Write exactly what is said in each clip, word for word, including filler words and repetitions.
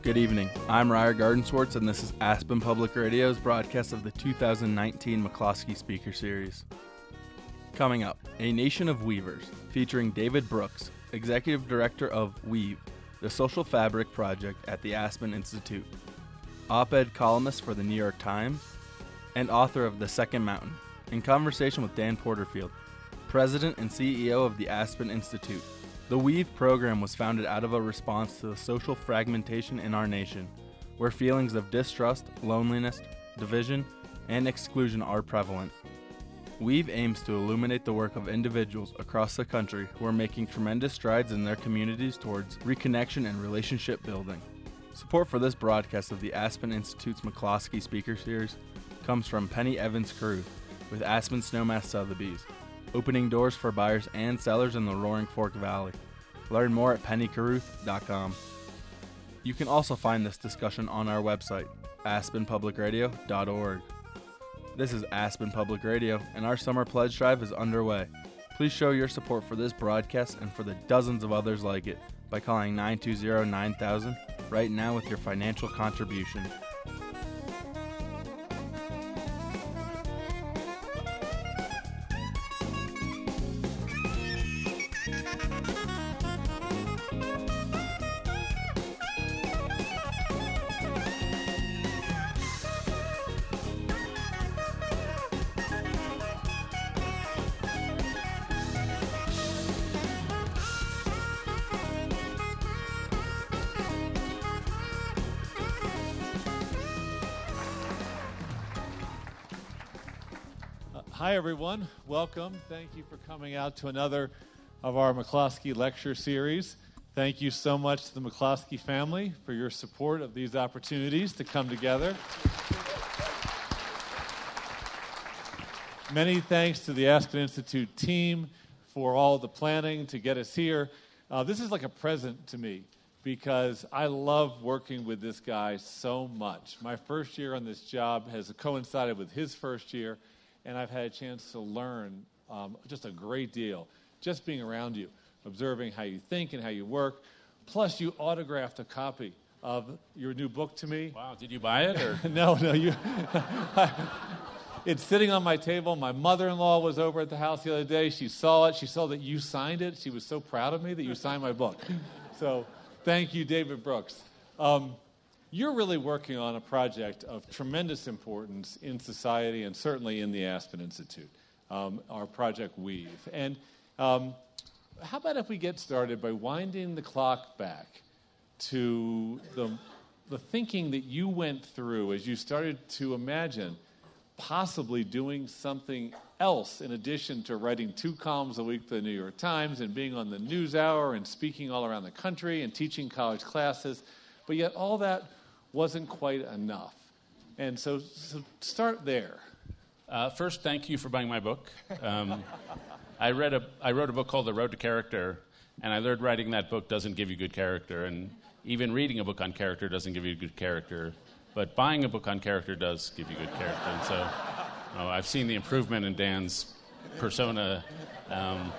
Good evening. I'm Ryer Gardenswartz, and this is Aspen Public Radio's broadcast of the two thousand nineteen McCloskey Speaker Series. Coming up, A Nation of Weavers, featuring David Brooks, Executive Director of Weave, the social fabric project at the Aspen Institute, op-ed columnist for the New York Times, and author of The Second Mountain, in conversation with Dan Porterfield, President and C E O of the Aspen Institute. The Weave program was founded out of a response to the social fragmentation in our nation, where feelings of distrust, loneliness, division, and exclusion are prevalent. Weave aims to illuminate the work of individuals across the country who are making tremendous strides in their communities towards reconnection and relationship building. Support for this broadcast of the Aspen Institute's McCloskey Speaker Series comes from Penny Evans Caruth with Aspen Snowmass Sotheby's, opening doors for buyers and sellers in the Roaring Fork Valley. Learn more at penny caruth dot com. You can also find this discussion on our website, aspen public radio dot org. This is Aspen Public Radio, and our summer pledge drive is underway. Please show your support for this broadcast and for the dozens of others like it by calling nine two zero, nine thousand right now with your financial contribution. Hi, everyone. Welcome. Thank you for coming out to another of our McCloskey Lecture Series. Thank you so much to the McCloskey family for your support of these opportunities to come together. Many thanks to the Aspen Institute team for all the planning to get us here. Uh, this is like a present to me because I love working with this guy so much. My first year on this job has coincided with his first year, and I've had a chance to learn um, just a great deal, just being around you, observing how you think and how you work. Plus, you autographed a copy of your new book to me. Wow, did you buy it? Or? no, no. You. It's sitting on my table. My mother-in-law was over at the house the other day. She saw it. She saw that you signed it. She was so proud of me that you signed my book. So thank you, David Brooks. Um, You're really working on a project of tremendous importance in society and certainly in the Aspen Institute, um, our Project Weave. And um, how about if we get started by winding the clock back to the, the thinking that you went through as you started to imagine possibly doing something else in addition to writing two columns a week for the New York Times and being on the NewsHour and speaking all around the country and teaching college classes, but yet all that wasn't quite enough. And so, so start there. Uh, first, thank you for buying my book. Um, I read a I wrote a book called The Road to Character, and I learned writing that book doesn't give you good character, and even reading a book on character doesn't give you good character, but buying a book on character does give you good character. And so oh, I've seen the improvement in Dan's persona. Um,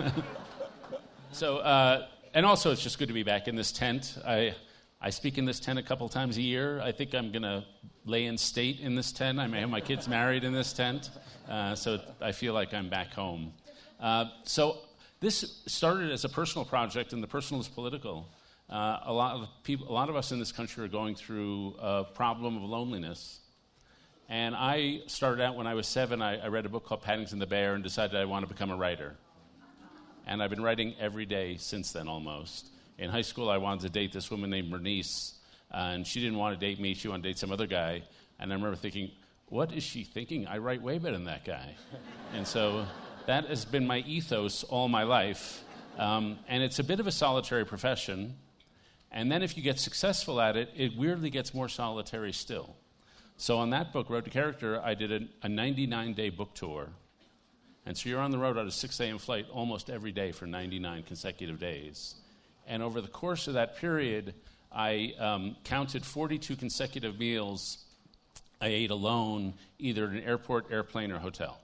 so, uh, and also it's just good to be back in this tent. I I speak in this tent a couple times a year. I think I'm going to lay in state in this tent. I may have my kids married in this tent. Uh, so I feel like I'm back home. Uh, so this started as a personal project, and the personal is political. Uh, a lot of people, a lot of us in this country are going through a problem of loneliness. And I started out when I was seven. I, I read a book called Paddington the Bear and decided I want to become a writer. And I've been writing every day since then almost. In high school, I wanted to date this woman named Bernice, uh, and she didn't want to date me. She wanted to date some other guy. And I remember thinking, what is she thinking? I write way better than that guy. And so that has been my ethos all my life. Um, and it's a bit of a solitary profession. And then if you get successful at it, it weirdly gets more solitary still. So on that book, Road to Character, I did a, a ninety-nine day book tour. And so you're on the road on a six a.m. flight almost every day for ninety-nine consecutive days. And over the course of that period, I um, counted forty-two consecutive meals I ate alone, either at an airport, airplane, or hotel.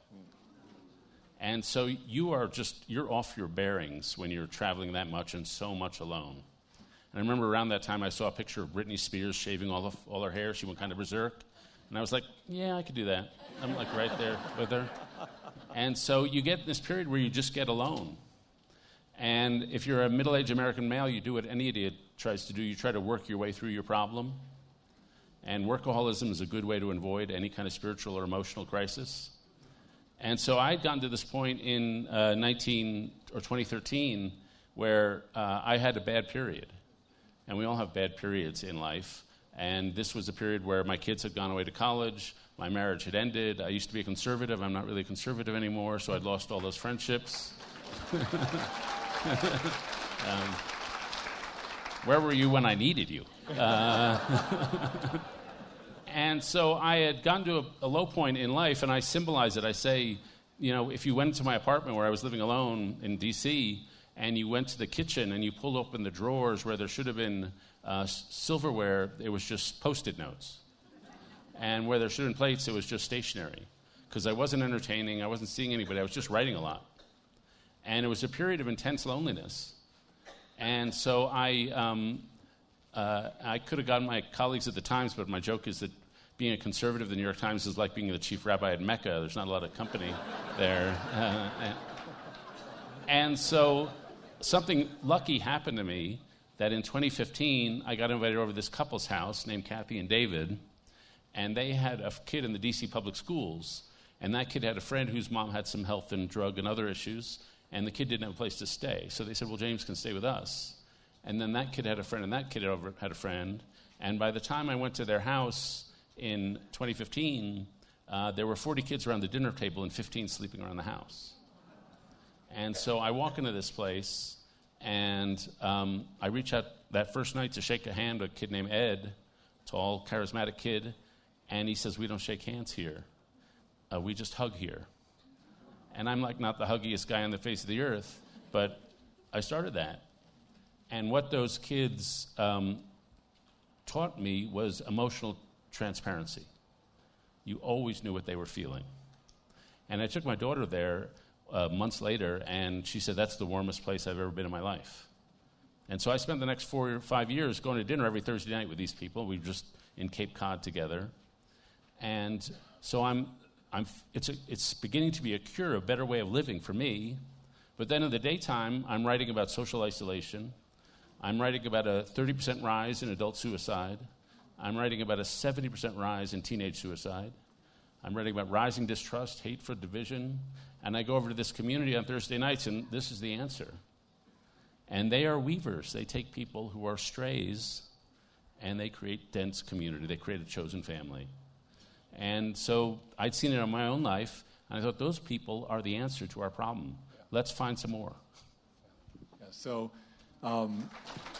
And so you are just, you're off your bearings when you're traveling that much and so much alone. And I remember around that time I saw a picture of Britney Spears shaving all, of, all her hair. She went kind of berserk. And I was like, yeah, I could do that. I'm like right there with her. And so you get this period where you just get alone. And if you're a middle-aged American male, you do what any idiot tries to do. You try to work your way through your problem. And workaholism is a good way to avoid any kind of spiritual or emotional crisis. And so I'd gotten to this point in uh, nineteen or twenty thirteen where uh, I had a bad period. And we all have bad periods in life. And this was a period where my kids had gone away to college, my marriage had ended. I used to be a conservative. I'm not really a conservative anymore, so I'd lost all those friendships. um, where were you when I needed you? Uh, and so I had gotten to a, a low point in life, and I symbolize it. I say, you know, if you went to my apartment where I was living alone in D C, and you went to the kitchen and you pulled open the drawers where there should have been uh, silverware, it was just Post-it notes. And where there should have been plates, it was just stationery. Because I wasn't entertaining, I wasn't seeing anybody, I was just writing a lot. And it was a period of intense loneliness. And so I, um, uh, I could have gotten my colleagues at the Times, but my joke is that being a conservative at the New York Times is like being the chief rabbi at Mecca. There's not a lot of company there. Uh, and, and so something lucky happened to me that in twenty fifteen, I got invited over to this couple's house named Kathy and David, and they had a kid in the D C public schools, and that kid had a friend whose mom had some health and drug and other issues, and the kid didn't have a place to stay. So they said, well, James can stay with us. And then that kid had a friend, and that kid had a friend, and by the time I went to their house in twenty fifteen, uh, there were forty kids around the dinner table and fifteen sleeping around the house. And so I walk into this place, and um, I reach out that first night to shake a hand with a kid named Ed, tall, charismatic kid, and he says, we don't shake hands here. Uh, we just hug here. And I'm like not the huggiest guy on the face of the earth, but I started that. And what those kids um, taught me was emotional transparency. You always knew what they were feeling. And I took my daughter there Uh, months later, and she said, that's the warmest place I've ever been in my life. And so I spent the next four or five years going to dinner every Thursday night with these people. We were just in Cape Cod together. And so I'm, I'm, it's, a, it's beginning to be a cure, a better way of living for me. But then in the daytime, I'm writing about social isolation. I'm writing about a thirty percent rise in adult suicide. I'm writing about a seventy percent rise in teenage suicide. I'm writing about rising distrust, hate for division. And I go over to this community on Thursday nights, and this is the answer. And they are weavers. They take people who are strays, and they create dense community. They create a chosen family. And so I'd seen it in my own life, and I thought, those people are the answer to our problem. Yeah. Let's find some more. Yeah, so... Um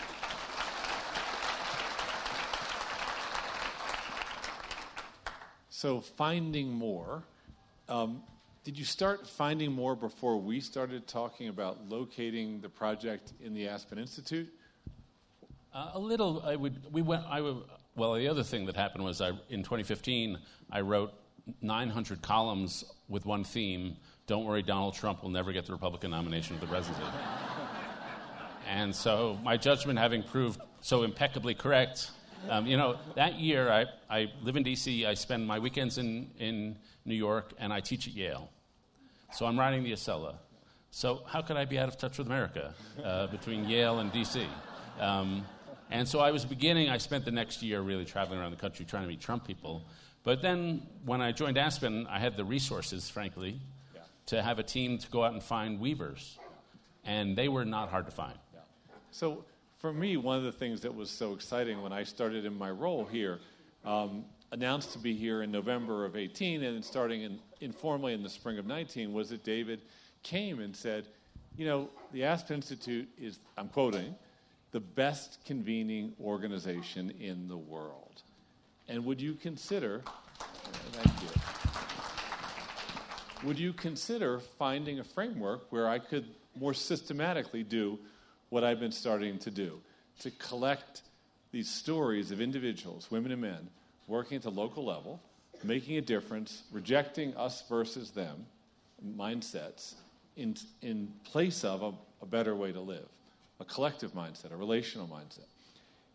So finding more, um, did you start finding more before we started talking about locating the project in the Aspen Institute? Uh, a little. I would. We went. I would. Well, the other thing that happened was, I in twenty fifteen, I wrote nine hundred columns with one theme. Don't worry, Donald Trump will never get the Republican nomination for the presidency. And so my judgment having proved so impeccably correct. Um, you know, that year, I, I live in D C, I spend my weekends in, in New York, and I teach at Yale. So I'm writing the Acela. So how could I be out of touch with America uh, between Yale and D C? Um, and so I was beginning, I spent the next year really traveling around the country trying to meet Trump people. But then when I joined Aspen, I had the resources, frankly, yeah. to have a team to go out and find weavers. And they were not hard to find. Yeah. So... For me, one of the things that was so exciting when I started in my role here, um, announced to be here in November of eighteen and then starting in, informally in the spring of nineteen, was that David came and said, you know, the Aspen Institute is, I'm quoting, the best convening organization in the world. And would you consider, thank you, would you consider finding a framework where I could more systematically do what I've been starting to do, to collect these stories of individuals, women and men, working at the local level, making a difference, rejecting us versus them mindsets in, in place of a, a better way to live, a collective mindset, a relational mindset.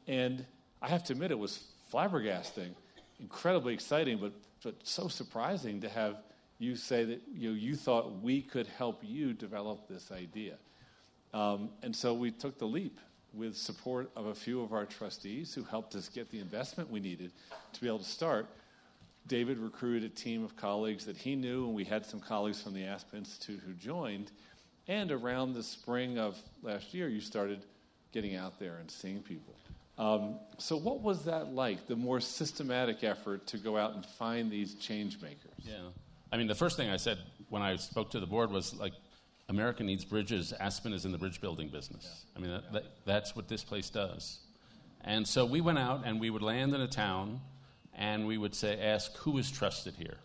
And I have to admit, it was flabbergasting, incredibly exciting, but, but so surprising to have you say that you know, you thought we could help you develop this idea. Um, and so we took the leap with support of a few of our trustees who helped us get the investment we needed to be able to start. David recruited a team of colleagues that he knew, and we had some colleagues from the Aspen Institute who joined. And around the spring of last year, you started getting out there and seeing people. Um, so what was that like, the more systematic effort to go out and find these change makers? Yeah. I mean, the first thing I said when I spoke to the board was, like, America needs bridges. Aspen is in the bridge building business. Yeah. I mean, that, Yeah. that, that's what this place does. And so we went out and we would land in a town and we would say, ask who is trusted here.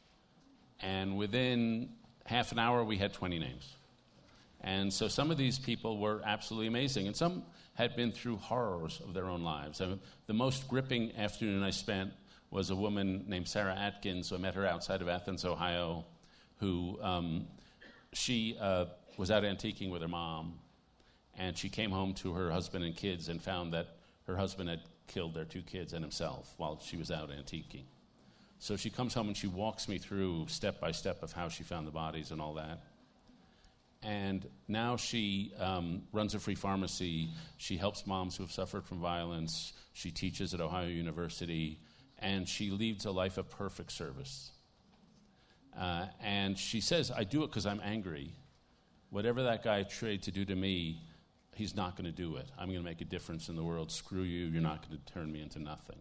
And within half an hour, we had twenty names. And so some of these people were absolutely amazing. And some had been through horrors of their own lives. I mean, the most gripping afternoon I spent was a woman named Sarah Atkins, who I met her outside of Athens, Ohio, who um, she uh, was out antiquing with her mom. And she came home to her husband and kids and found that her husband had killed their two kids and himself while she was out antiquing. So she comes home and she walks me through step by step of how she found the bodies and all that. And now she um, runs a free pharmacy. She helps moms who have suffered from violence. She teaches at Ohio University. And she leads a life of perfect service. Uh, and she says, I do it because I'm angry. Whatever that guy tried to do to me, he's not going to do it. I'm going to make a difference in the world. Screw you. You're not going to turn me into nothing.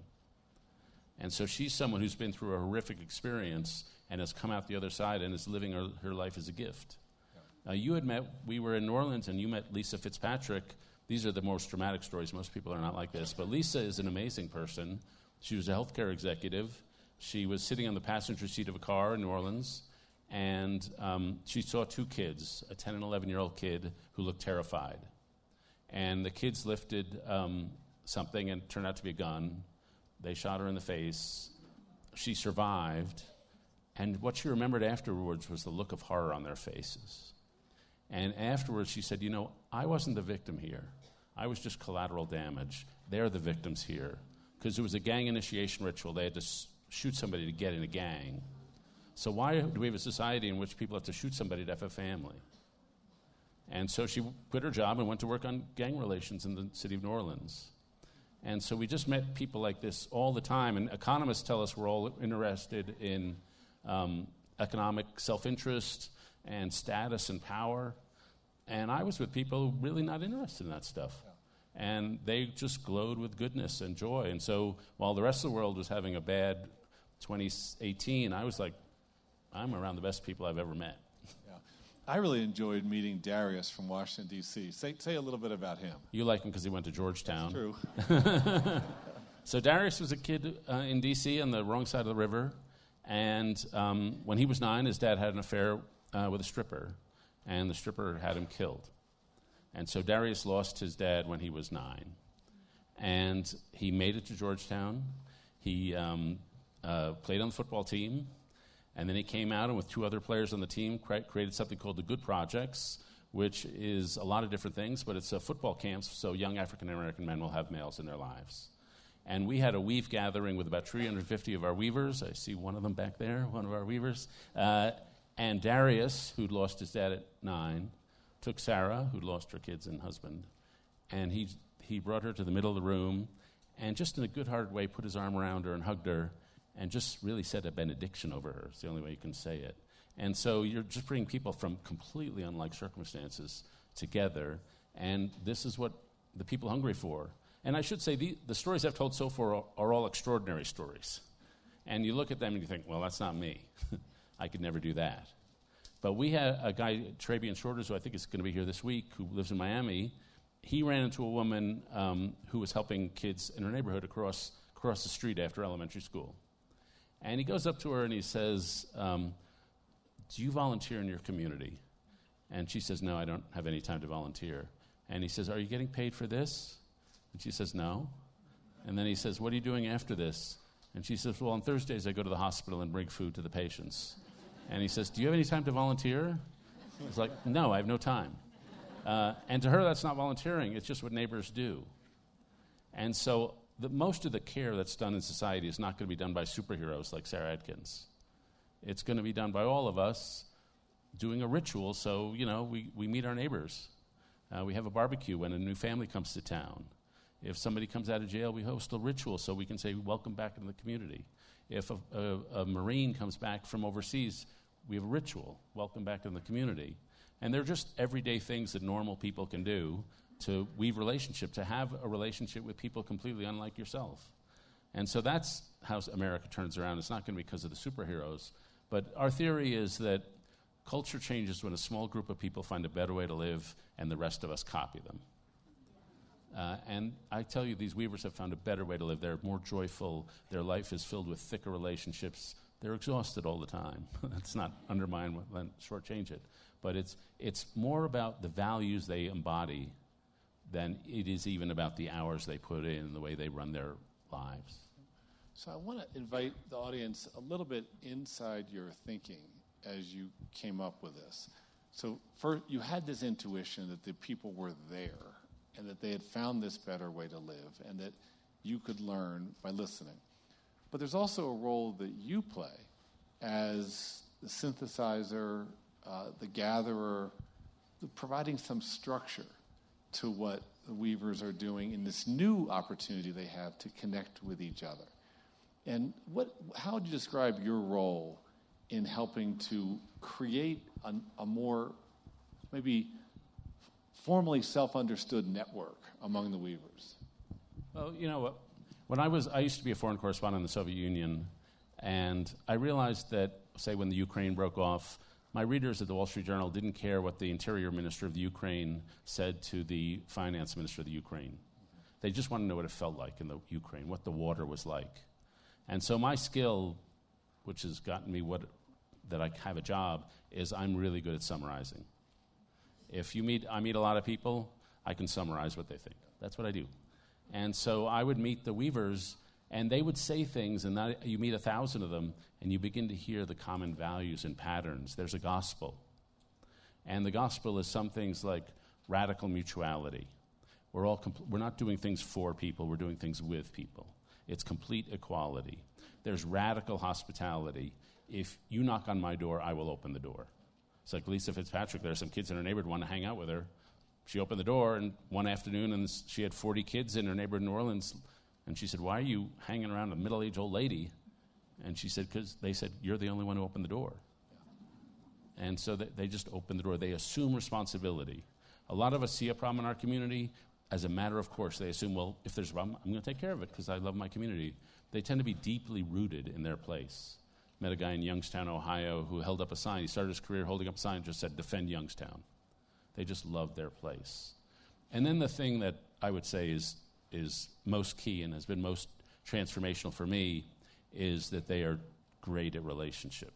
And so she's someone who's been through a horrific experience and has come out the other side and is living her, her life as a gift. Uh, you had met, we were in New Orleans, and you met Lisa Fitzpatrick. These are the most dramatic stories. Most people are not like this. But Lisa is an amazing person. She was a healthcare executive. She was sitting on the passenger seat of a car in New Orleans, and um, she saw two kids, a ten and eleven-year-old kid who looked terrified. And the kids lifted um, something, and it turned out to be a gun. They shot her in the face. She survived. And what she remembered afterwards was the look of horror on their faces. And afterwards she said, you know, I wasn't the victim here. I was just collateral damage. They're the victims here. Because it was a gang initiation ritual. They had to s- shoot somebody to get in a gang. So why do we have a society in which people have to shoot somebody to have a family? And so she quit her job and went to work on gang relations in the city of New Orleans. And so we just met people like this all the time. And economists tell us we're all interested in um, economic self-interest and status and power. And I was with people really not interested in that stuff. Yeah. And they just glowed with goodness and joy. And so while the rest of the world was having a bad twenty eighteen, I was like, I'm around the best people I've ever met. Yeah. I really enjoyed meeting Darius from Washington, D C Say, say a little bit about him. You like him because he went to Georgetown. That's true. So Darius was a kid uh, in D C on the wrong side of the river. And um, when he was nine, his dad had an affair uh, with a stripper. And the stripper had him killed. And so Darius lost his dad when he was nine. And he made it to Georgetown. He um, uh, played on the football team. And then he came out and with two other players on the team cre- created something called the Good Projects, which is a lot of different things, but it's a football camps so young African-American men will have males in their lives. And we had a weave gathering with about three hundred fifty of our weavers. I see one of them back there, one of our weavers. Uh, and Darius, who'd lost his dad at nine, took Sarah, who'd lost her kids and husband, and he he brought her to the middle of the room and just in a good-hearted way put his arm around her and hugged her and just really said a benediction over her. It's the only way you can say it. And so you're just bringing people from completely unlike circumstances together, and this is what the people are hungry for. And I should say, the, the stories I've told so far are, are all extraordinary stories. And you look at them and you think, well, that's not me. I could never do that. But we had a guy, Trabian Shorters, who I think is going to be here this week, who lives in Miami. He ran into a woman um, who was helping kids in her neighborhood across, across the street after elementary school. And he goes up to her and he says, um, do you volunteer in your community? And she says, no, I don't have any time to volunteer. And he says, are you getting paid for this? And she says, no. And then he says, what are you doing after this? And she says, well, on Thursdays I go to the hospital and bring food to the patients. And he says, do you have any time to volunteer? He's like, no, I have no time. Uh, and to her, that's not volunteering. It's just what neighbors do. And so the, most of the care that's done in society is not going to be done by superheroes like Sarah Atkins. It's going to be done by all of us doing a ritual. So, you know, we, we meet our neighbors. Uh, we have a barbecue when a new family comes to town. If somebody comes out of jail, we host a ritual so we can say, welcome back into the community. If a, a, a Marine comes back from overseas, we have a ritual, welcome back in the community. And they're just everyday things that normal people can do to weave relationship, to have a relationship with people completely unlike yourself. And so that's how America turns around. It's not going to be because of the superheroes. But our theory is that culture changes when a small group of people find a better way to live and the rest of us copy them. Uh, and I tell you, these weavers have found a better way to live. They're more joyful. Their life is filled with thicker relationships. They're exhausted all the time. That's not undermine, shortchange it. But it's, it's more about the values they embody than it is even about the hours they put in and the way they run their lives. So I want to invite the audience a little bit inside your thinking as you came up with this. So first, you had this intuition that the people were there and that they had found this better way to live and that you could learn by listening. But there's also a role that you play as the synthesizer, uh, the gatherer, the providing some structure to what the weavers are doing in this new opportunity they have to connect with each other. And what, how would you describe your role in helping to create a, a more maybe formally self-understood network among the weavers? Well, you know, when I was, I used to be a foreign correspondent in the Soviet Union, and I realized that, say, when the Ukraine broke off, my readers at the Wall Street Journal didn't care what the interior minister of the Ukraine said to the finance minister of the Ukraine. They just wanted to know what it felt like in the Ukraine, what the water was like. And so my skill, which has gotten me what that I have a job, is I'm really good at summarizing. If you meet, I meet a lot of people, I can summarize what they think. That's what I do. And so I would meet the weavers, and they would say things, and that, you meet a thousand of them, and you begin to hear the common values and patterns. There's a gospel. And the gospel is some things like radical mutuality. We're, all compl- we're not doing things for people, we're doing things with people. It's complete equality. There's radical hospitality. If you knock on my door, I will open the door. It's like Lisa Fitzpatrick. There are some kids in her neighborhood who want to hang out with her. She opened the door, and one afternoon, and she had forty kids in her neighborhood in New Orleans. And she said, why are you hanging around a middle-aged old lady? And she said, because they said, you're the only one who opened the door. Yeah. And so they, they just opened the door. They assume responsibility. A lot of us see a problem in our community. As a matter of course, they assume, well, if there's a problem, I'm going to take care of it because I love my community. They tend to be deeply rooted in their place. Met a guy in Youngstown, Ohio, who held up a sign. He started his career holding up a sign that just said, defend Youngstown. They just love their place. And then the thing that I would say is is most key and has been most transformational for me is that they are great at relationship.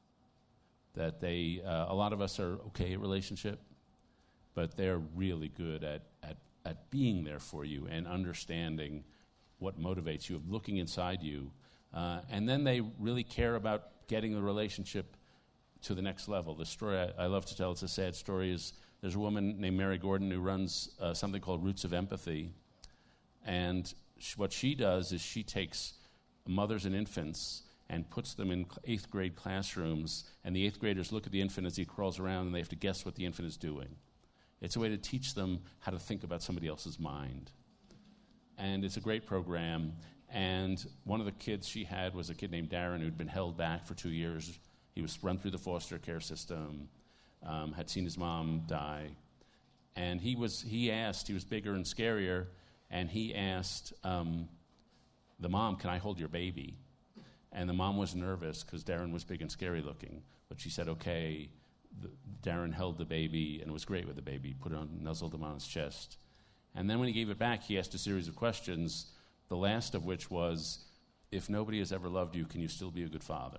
That they, uh, a lot of us are okay at relationship, but they're really good at, at, at being there for you and understanding what motivates you, of looking inside you. Uh, and then they really care about getting the relationship to the next level. The story I, I love to tell, it's a sad story, is there's a woman named Mary Gordon who runs uh, something called Roots of Empathy. And sh- what she does is she takes mothers and infants and puts them in eighth grade classrooms, and the eighth graders look at the infant as he crawls around, and they have to guess what the infant is doing. It's a way to teach them how to think about somebody else's mind. And it's a great program. And one of the kids she had was a kid named Darren who'd been held back for two years. He was run through the foster care system, um, had seen his mom die. And he was he asked, he was bigger and scarier, and he asked um, the mom, can I hold your baby? And the mom was nervous because Darren was big and scary looking. But she said, okay. The, Darren held the baby and was great with the baby, put it on, nuzzled him on his chest. And then when he gave it back, he asked a series of questions, the last of which was, if nobody has ever loved you, can you still be a good father?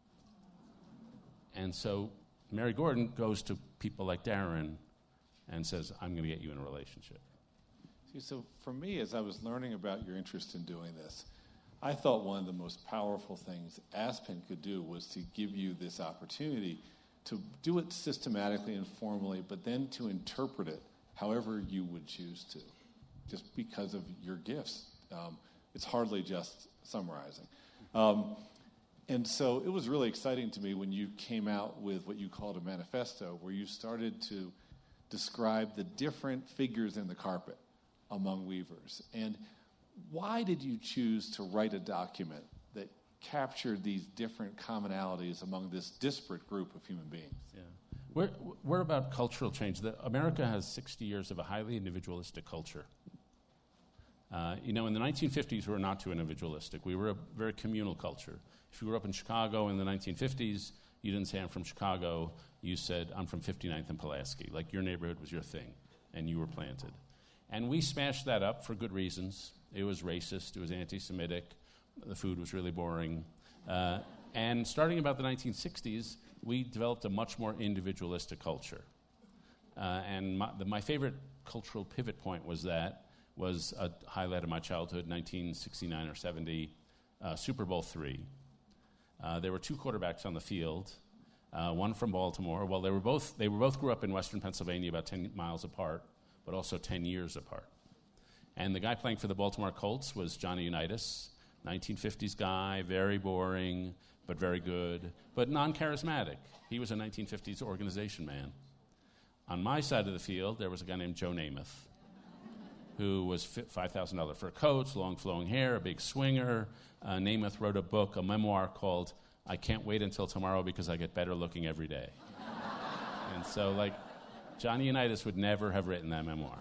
And so Mary Gordon goes to people like Darren and says, I'm going to get you in a relationship. See, so for me, as I was learning about your interest in doing this, I thought one of the most powerful things Aspen could do was to give you this opportunity to do it systematically and formally, but then to interpret it however you would choose to. just because of your gifts. Um, it's hardly just summarizing. Um, and so it was really exciting to me when you came out with what you called a manifesto, where you started to describe the different figures in the carpet among weavers. And why did you choose to write a document that captured these different commonalities among this disparate group of human beings? Yeah. We're, we're about cultural change. The, America has sixty years of a highly individualistic culture. Uh, you know, in the nineteen fifties, we were not too individualistic. We were a very communal culture. If you grew up in Chicago in the nineteen fifties, you didn't say, I'm from Chicago. You said, I'm from fifty-ninth and Pulaski. Like, your neighborhood was your thing, and you were planted. And we smashed that up for good reasons. It was racist. It was anti-Semitic. The food was really boring. Uh, and starting about the nineteen sixties, we developed a much more individualistic culture. Uh, and my, the, my favorite cultural pivot point was that, was a highlight of my childhood, nineteen sixty-nine or seventy, uh, Super Bowl three. Uh, there were two quarterbacks on the field, uh, one from Baltimore. Well, they were both they were both grew up in Western Pennsylvania, about ten miles apart, but also ten years apart. And the guy playing for the Baltimore Colts was Johnny Unitas, nineteen fifties guy, very boring, but very good, but non-charismatic. He was a nineteen fifties organization man. On my side of the field, there was a guy named Joe Namath, who was five thousand dollars fur coats, long flowing hair, a big swinger. Uh, Namath wrote a book, a memoir called I Can't Wait Until Tomorrow Because I Get Better Looking Every Day. And so, like, Johnny Unitas would never have written that memoir.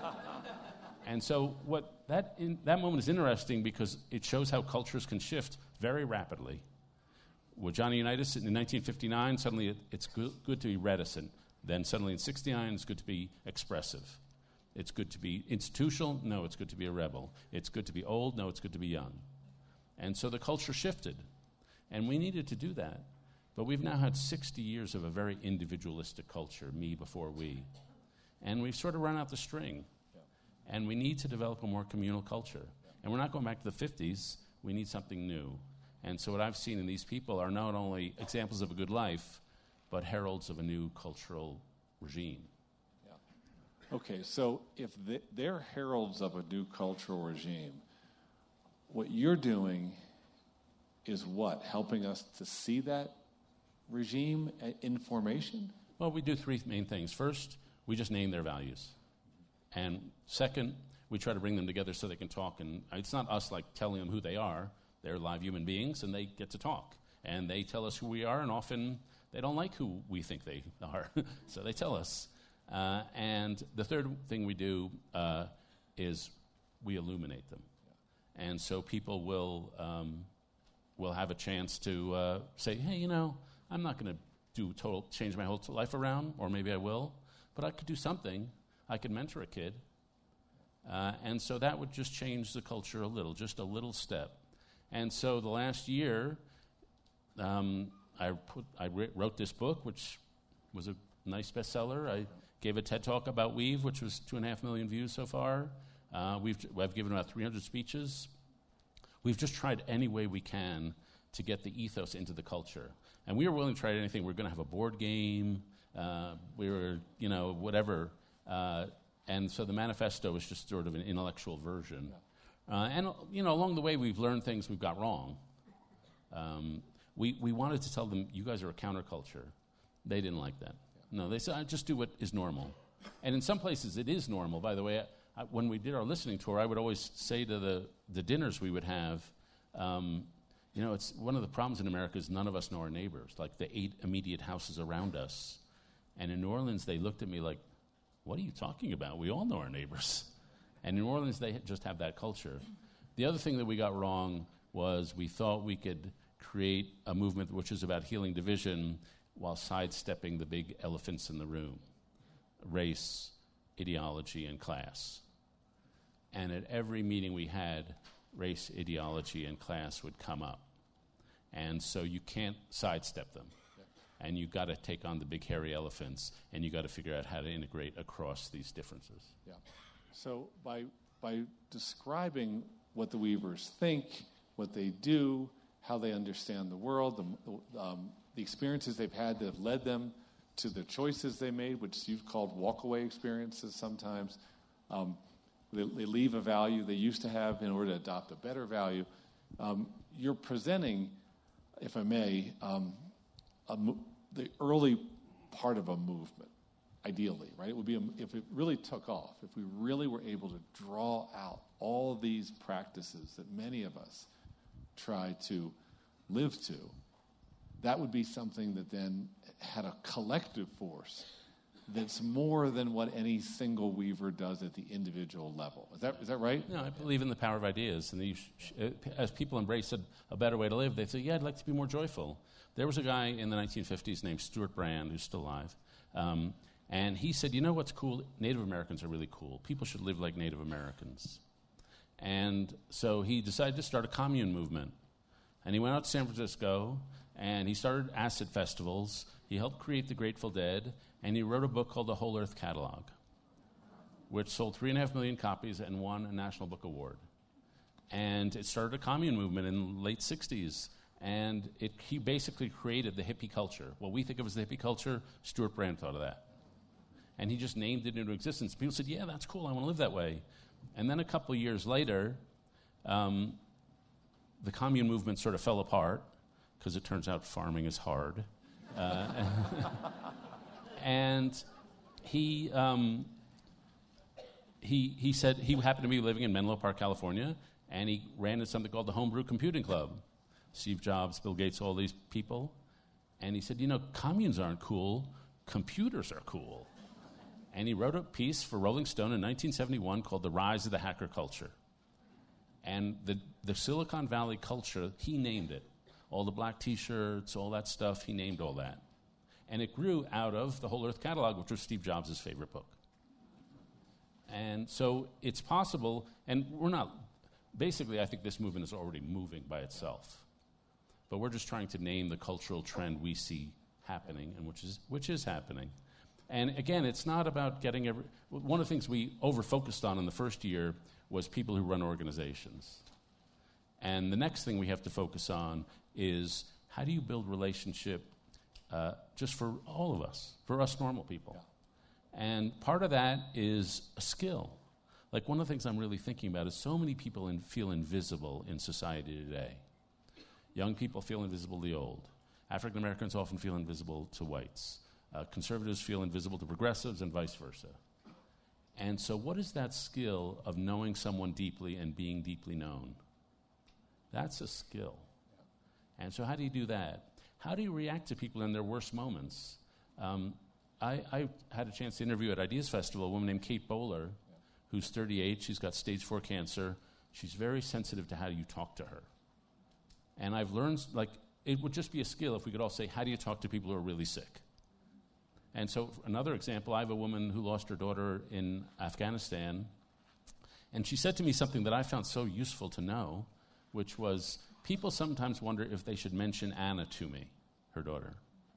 And so what that in, that moment is interesting because it shows how cultures can shift very rapidly. With Johnny Unitas in nineteen fifty-nine, suddenly it, it's good, good to be reticent. Then suddenly in sixty-nine, it's good to be expressive. It's good to be institutional. No, it's good to be a rebel. It's good to be old. No, it's good to be young. And so the culture shifted. And we needed to do that. But we've now had sixty years of a very individualistic culture, me before we. And we've sort of run out the string. Yeah. And we need to develop a more communal culture. Yeah. And we're not going back to the fifties. We need something new. And so what I've seen in these people are not only examples of a good life, but heralds of a new cultural regime. Okay, so if they're heralds of a new cultural regime, what you're doing is what? Helping us to see that regime in formation? Well, we do three main things. First, we just name their values. And second, we try to bring them together so they can talk. And it's not us, like, telling them who they are. They're live human beings, and they get to talk. And they tell us who we are, and often they don't like who we think they are. So they tell us. Uh, and the third thing we do uh, is we illuminate them. Yeah. And so people will um, will have a chance to uh, say, hey, you know, I'm not going to do total change my whole t- life around, or maybe I will, but I could do something. I could mentor a kid. Uh, and so that would just change the culture a little, just a little step. And so the last year, um, I, put, I re- wrote this book, which was a nice bestseller. I gave a TED Talk about Weave, which was two and a half million views so far. Uh, we've I've given about three hundred speeches. We've just tried any way we can to get the ethos into the culture. And we were willing to try anything. We were going to have a board game. Uh, we were, you know, whatever. Uh, and so the manifesto was just sort of an intellectual version. Uh, and, you know, along the way, we've learned things we've got wrong. Um, we, we wanted to tell them, you guys are a counterculture. They didn't like that. No, they said, I just do what is normal. And in some places, it is normal. By the way, I, I, when we did our listening tour, I would always say to the, the dinners we would have, um, you know, it's one of the problems in America is none of us know our neighbors, like the eight immediate houses around us. And in New Orleans, they looked at me like, what are you talking about? We all know our neighbors. And in New Orleans, they just have that culture. The other thing that we got wrong was we thought we could create a movement which is about healing division while sidestepping the big elephants in the room, race, ideology, and class. And at every meeting we had, race, ideology, and class would come up. And so you can't sidestep them. Yeah. And you've got to take on the big hairy elephants, and you've got to figure out how to integrate across these differences. Yeah. So by by describing what the Weavers think, what they do, how they understand the world, the, um, the experiences they've had that have led them to the choices they made, which you've called walkaway experiences sometimes, um, They, they leave a value they used to have in order to adopt a better value. Um, you're presenting, if I may, um, a mo- the early part of a movement, ideally, right? It would be a, if it really took off, if we really were able to draw out all these practices that many of us try to live to, that would be something that then had a collective force that's more than what any single weaver does at the individual level. Is that is that right? No, I believe in the power of ideas. And the, as people embrace a, a better way to live, they say, yeah, I'd like to be more joyful. There was a guy in the nineteen fifties named Stuart Brand, who's still alive, um, and he said, you know what's cool? Native Americans are really cool. People should live like Native Americans. And so he decided to start a commune movement. And he went out to San Francisco, and he started acid festivals. He helped create the Grateful Dead, and he wrote a book called The Whole Earth Catalog, which sold three and a half million copies and won a National Book Award. And it started a commune movement in the late sixties, and it, he basically created the hippie culture. What we think of as the hippie culture, Stuart Brand thought of that. And he just named it into existence. People said, yeah, that's cool, I want to live that way. And then a couple of years later, um, the commune movement sort of fell apart, because it turns out farming is hard. Uh, and he, um, he, he said he happened to be living in Menlo Park, California, and he ran into something called the Homebrew Computing Club. Steve Jobs, Bill Gates, all these people. And he said, you know, communes aren't cool, computers are cool. And he wrote a piece for Rolling Stone in nineteen seventy-one called The Rise of the Hacker Culture. And the, the Silicon Valley culture, he named it. All the black T-shirts, all that stuff, he named all that. And it grew out of The Whole Earth Catalog, which was Steve Jobs' favorite book. And so it's possible, and we're not, basically I think this movement is already moving by itself. But we're just trying to name the cultural trend we see happening, and which is which is happening. And again, it's not about getting every... One of the things we over-focused on in the first year was people who run organizations. And the next thing we have to focus on is how do you build relationship uh, just for all of us, for us normal people? Yeah. And part of that is a skill. Like one of the things I'm really thinking about is so many people in, feel invisible in society today. Young people feel invisible to the old. African Americans often feel invisible to whites. Uh, conservatives feel invisible to progressives and vice versa. And so what is that skill of knowing someone deeply and being deeply known? That's a skill. And so how do you do that? How do you react to people in their worst moments? Um, I, I had a chance to interview at Ideas Festival a woman named Kate Bowler, who's thirty-eight. She's got stage four cancer. She's very sensitive to how you talk to her. And I've learned, like, it would just be a skill if we could all say, how do you talk to people who are really sick? And so another example, I have a woman who lost her daughter in Afghanistan, and she said to me something that I found so useful to know, which was, people sometimes wonder if they should mention Anna to me, her daughter.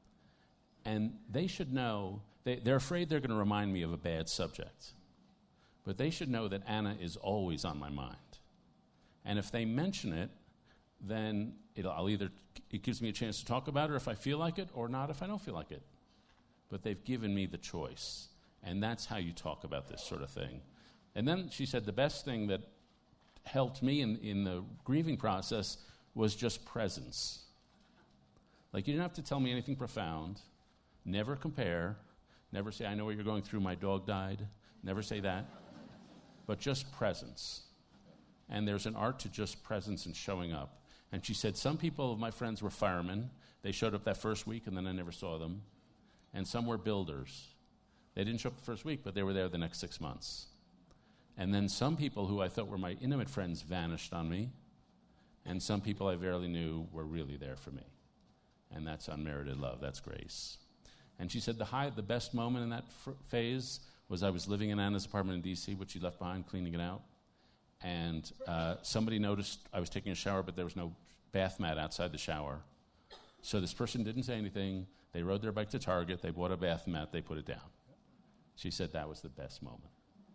And they should know, they, they're afraid they're going to remind me of a bad subject. But they should know that Anna is always on my mind. And if they mention it, then it'll, I'll either, it gives me a chance to talk about her if I feel like it, or not if I don't feel like it. But they've given me the choice. And that's how you talk about this sort of thing. And then she said the best thing that helped me in, in the grieving process was just presence. Like, you didn't have to tell me anything profound. Never compare. Never say, I know what you're going through, my dog died. Never say that. But just presence. And there's an art to just presence and showing up. And she said, some people of my friends were firemen. They showed up that first week, and then I never saw them. And some were builders. They didn't show up the first week, but they were there the next six months. And then some people who I thought were my intimate friends vanished on me, and some people I barely knew were really there for me. And that's unmerited love. That's grace. And she said the high, the best moment in that f- phase was I was living in Anna's apartment in D C, which she left behind, cleaning it out. And uh, somebody noticed I was taking a shower, but there was no bath mat outside the shower. So this person didn't say anything. They rode their bike to Target. They bought a bath mat. They put it down. She said that was the best moment.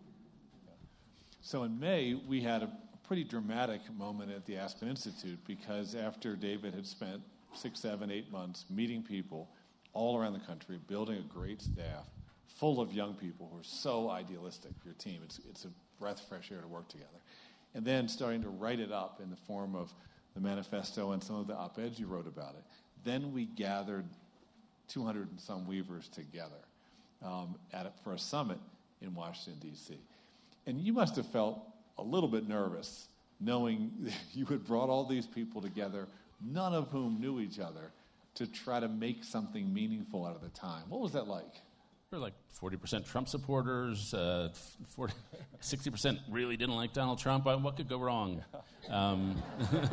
So in May, we had a pretty dramatic moment at the Aspen Institute, because after David had spent six, seven, eight months meeting people all around the country, building a great staff, full of young people who are so idealistic, your team. It's, it's a breath of fresh air to work together. And then starting to write it up in the form of the manifesto and some of the op-eds you wrote about it. Then we gathered two hundred and some weavers together um, at a, for a summit in Washington, D C. And you must have felt a little bit nervous knowing you had brought all these people together, none of whom knew each other, to try to make something meaningful out of the time. What was that like? There were like forty percent Trump supporters, uh, forty, sixty percent really didn't like Donald Trump. What could go wrong? Um,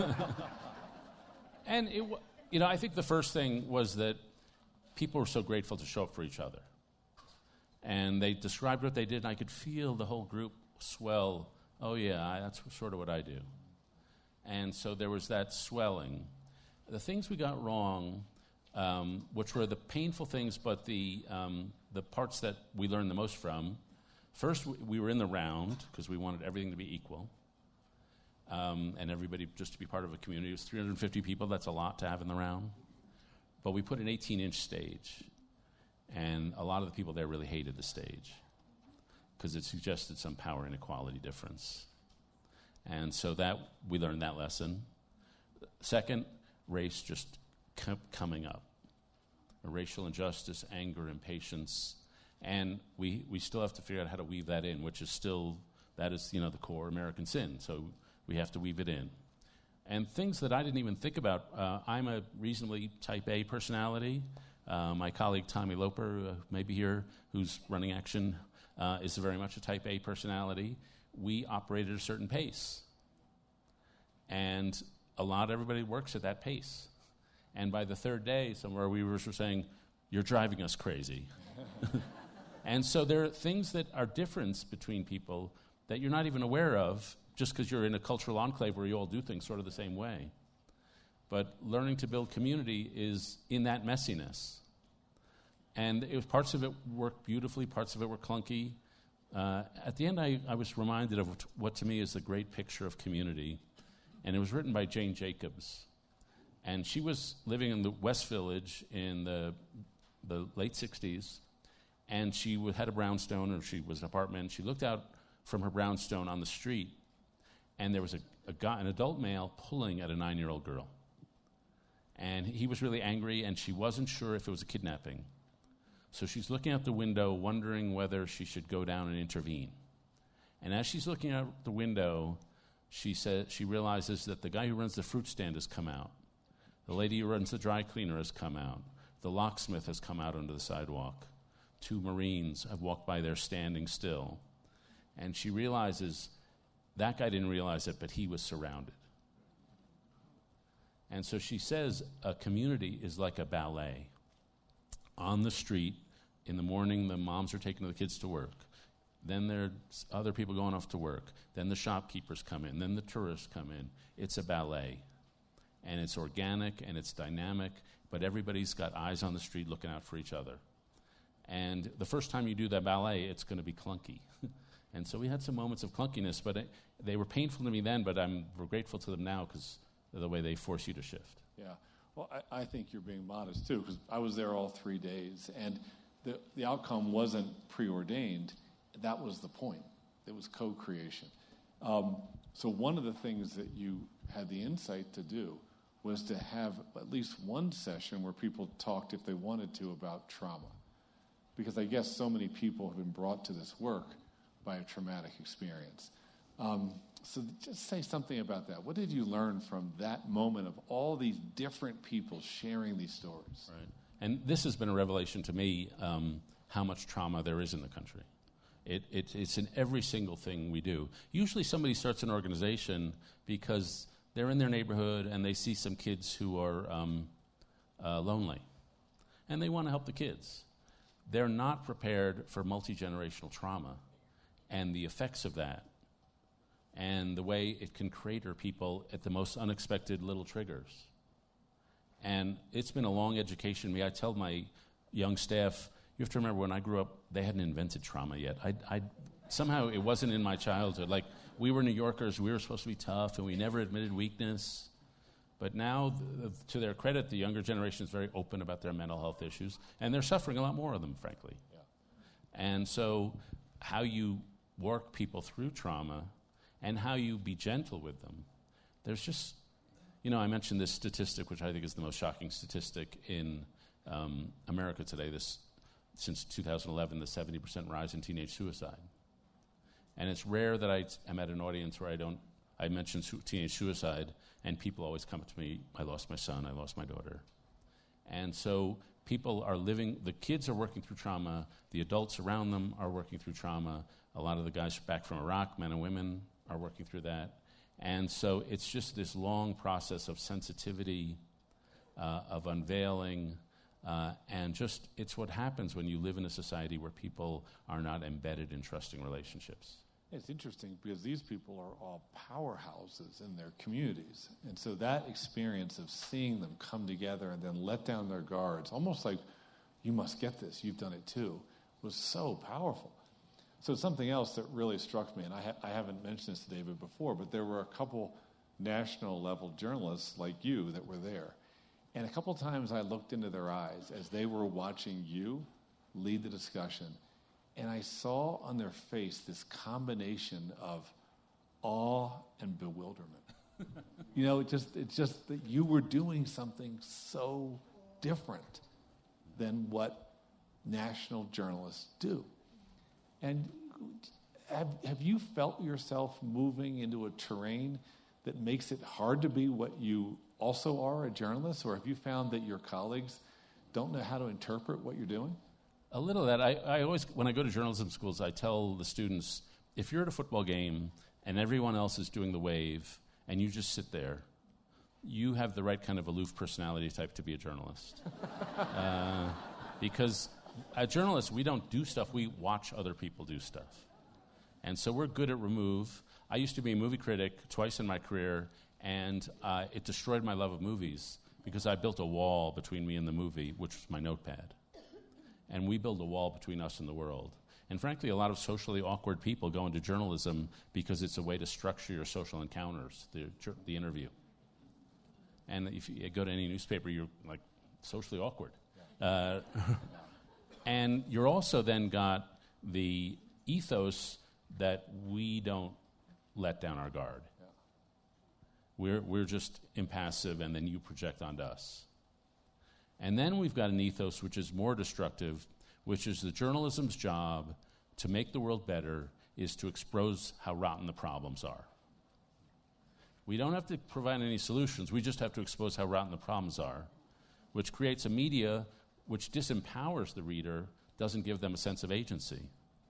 and, it, you know, I think the first thing was that people were so grateful to show up for each other. And they described what they did, and I could feel the whole group swell. Oh, yeah, I, that's sort of what I do. And so there was that swelling. The things we got wrong, um, which were the painful things, but the um, the parts that we learned the most from, first we, we were in the round because we wanted everything to be equal, um, and everybody just to be part of a community. It was three hundred fifty people. That's a lot to have in the round. But we put an eighteen-inch stage, and a lot of the people there really hated the stage because it suggested some power inequality difference. And so that we learned that lesson. Second, race just kept coming up. Racial injustice, anger, impatience. And we, we still have to figure out how to weave that in, which is still, that is, you know, the core American sin. So we have to weave it in. And things that I didn't even think about. Uh, I'm a reasonably type A personality. Uh, my colleague Tommy Loper, uh, maybe here, who's running Action, uh, is very much a type A personality. We operate at a certain pace. And a lot, everybody works at that pace. And by the third day, some of our weavers were saying, "You're driving us crazy." And so there are things that are difference between people that you're not even aware of just because you're in a cultural enclave where you all do things sort of the same way. But learning to build community is in that messiness. And it was, parts of it worked beautifully, parts of it were clunky. Uh, at the end, I, I was reminded of what to me is the great picture of community. And it was written by Jane Jacobs. And she was living in the West Village in the, the late sixties. And she w- had a brownstone, or she was an apartment. She looked out from her brownstone on the street, and there was a, a guy, an adult male pulling at a nine-year-old girl. And he was really angry, and she wasn't sure if it was a kidnapping. So she's looking out the window, wondering whether she should go down and intervene. And as she's looking out the window, she says she realizes that the guy who runs the fruit stand has come out. The lady who runs the dry cleaner has come out. The locksmith has come out onto the sidewalk. Two Marines have walked by there standing still. And she realizes that guy didn't realize it, but he was surrounded. And so she says a community is like a ballet. On the street, in the morning, the moms are taking the kids to work. Then there's other people going off to work. Then the shopkeepers come in. Then the tourists come in. It's a ballet. And it's organic and it's dynamic, but everybody's got eyes on the street looking out for each other. And the first time you do that ballet, it's going to be clunky. And so we had some moments of clunkiness, but it, they were painful to me then, but I'm we're grateful to them now because of the way they force you to shift. Yeah. Well, I, I think you're being modest, too, because I was there all three days, and the, the outcome wasn't preordained. That was the point. It was co-creation. Um, so one of the things that you had the insight to do was to have at least one session where people talked, if they wanted to, about trauma. Because I guess so many people have been brought to this work by a traumatic experience. Um, so just say something about that. What did you learn from that moment of all these different people sharing these stories? Right. And this has been a revelation to me, um, how much trauma there is in the country. It, it, it's in every single thing we do. Usually somebody starts an organization because they're in their neighborhood and they see some kids who are um, uh, lonely. And they want to help the kids. They're not prepared for multi-generational trauma and the effects of that and the way it can crater people at the most unexpected little triggers. And it's been a long education. Me, I tell my young staff, you have to remember when I grew up, they hadn't invented trauma yet. I, I, somehow it wasn't in my childhood. Like, we were New Yorkers, we were supposed to be tough, and we never admitted weakness. But now, th- to their credit, the younger generation is very open about their mental health issues, and they're suffering a lot more of them, frankly. Yeah. And so how you work people through trauma and how you be gentle with them. There's just, you know, I mentioned this statistic, which I think is the most shocking statistic in um, America today, this since two thousand eleven, the seventy percent rise in teenage suicide. And it's rare that I am at an audience where I don't, I mention su- teenage suicide, and people always come to me, I lost my son, I lost my daughter. And so people are living, the kids are working through trauma, the adults around them are working through trauma. A lot of the guys back from Iraq, men and women, are working through that. And so it's just this long process of sensitivity, uh, of unveiling, uh, and just it's what happens when you live in a society where people are not embedded in trusting relationships. It's interesting because these people are all powerhouses in their communities. And so that experience of seeing them come together and then let down their guards, almost like, you must get this, you've done it too, was so powerful. So something else that really struck me, and I, ha- I haven't mentioned this to David before, but there were a couple national-level journalists like you that were there. And a couple times I looked into their eyes as they were watching you lead the discussion, and I saw on their face this combination of awe and bewilderment. You know, it just it's just that you were doing something so different than what national journalists do. And have have you felt yourself moving into a terrain that makes it hard to be what you also are, a journalist? Or have you found that your colleagues don't know how to interpret what you're doing? A little of that. I, I always, when I go to journalism schools, I tell the students, if you're at a football game and everyone else is doing the wave and you just sit there, you have the right kind of aloof personality type to be a journalist. uh, because as journalists, we don't do stuff, we watch other people do stuff. And so we're good at remove. I used to be a movie critic twice in my career, and uh, it destroyed my love of movies because I built a wall between me and the movie, which was my notepad. And we build a wall between us and the world. And frankly, a lot of socially awkward people go into journalism because it's a way to structure your social encounters, the, the interview. And if you go to any newspaper, you're like socially awkward. Uh, and you're also then got the ethos that we don't let down our guard. Yeah. We're, we're just impassive, and then you project onto us. And then we've got an ethos which is more destructive, which is the journalism's job to make the world better is to expose how rotten the problems are. We don't have to provide any solutions. We just have to expose how rotten the problems are, which creates a media which disempowers the reader, doesn't give them a sense of agency.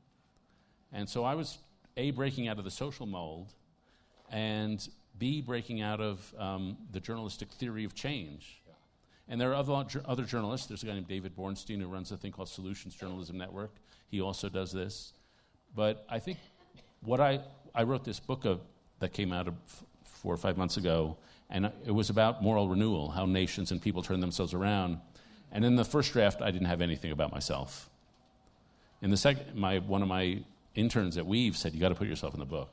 And so I was, A, breaking out of the social mold, and B, breaking out of um, the journalistic theory of change. And there are other, other journalists. There's a guy named David Bornstein who runs a thing called Solutions Journalism Network. He also does this. But I think what I, I wrote this book of, that came out of f- four or five months ago, and it was about moral renewal, how nations and people turn themselves around. And in the first draft, I didn't have anything about myself. In the second, my one of my interns at Weave said, you got to put yourself in the book.